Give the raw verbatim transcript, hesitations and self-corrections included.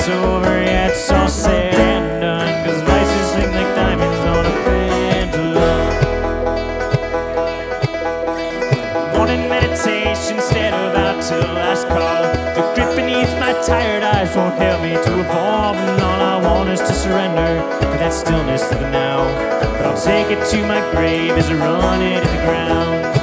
over, yeah, it's all said and done. Cause vices swing like diamonds on a pendulum. Morning meditation instead of out till last call. The grip beneath my tired eyes won't help me to evolve, and all I want is to surrender to that stillness of the now. But I'll take it to my grave as I run it in the ground.